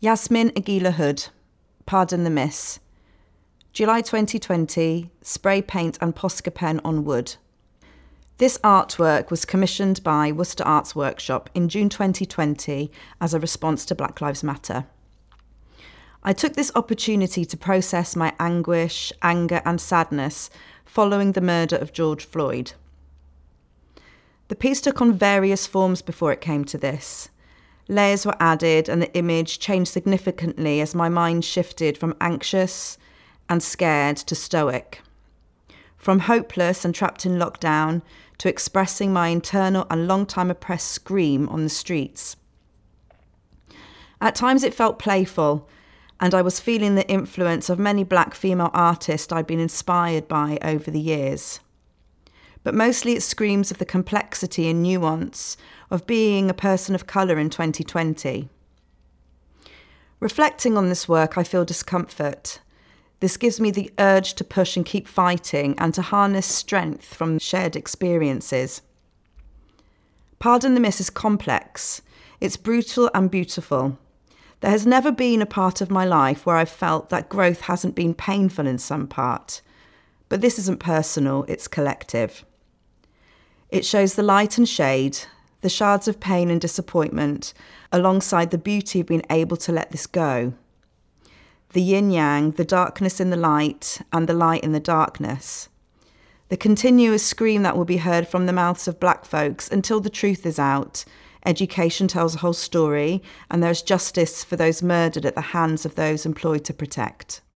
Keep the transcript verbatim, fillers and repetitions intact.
Yasmin Aguila Hood, Pardon the Miss. July twenty twenty, spray paint and Posca pen on wood. This artwork was commissioned by Worcester Arts Workshop in June twenty twenty as a response to Black Lives Matter. I took this opportunity to process my anguish, anger and sadness following the murder of George Floyd. The piece took on various forms before it came to this. Layers were added and the image changed significantly as my mind shifted from anxious and scared to stoic. From hopeless and trapped in lockdown to expressing my internal and long-time oppressed scream on the streets. At times it felt playful, and I was feeling the influence of many black female artists I'd been inspired by over the years. But mostly it screams of the complexity and nuance of being a person of colour in twenty twenty. Reflecting on this work, I feel discomfort. This gives me the urge to push and keep fighting and to harness strength from shared experiences. Pardon the Miss is complex. It's brutal and beautiful. There has never been a part of my life where I've felt that growth hasn't been painful in some part. But this isn't personal, it's collective. It shows the light and shade, the shards of pain and disappointment, alongside the beauty of being able to let this go. The yin-yang, the darkness in the light, and the light in the darkness. The continuous scream that will be heard from the mouths of black folks until the truth is out. Education tells a whole story, and there is justice for those murdered at the hands of those employed to protect.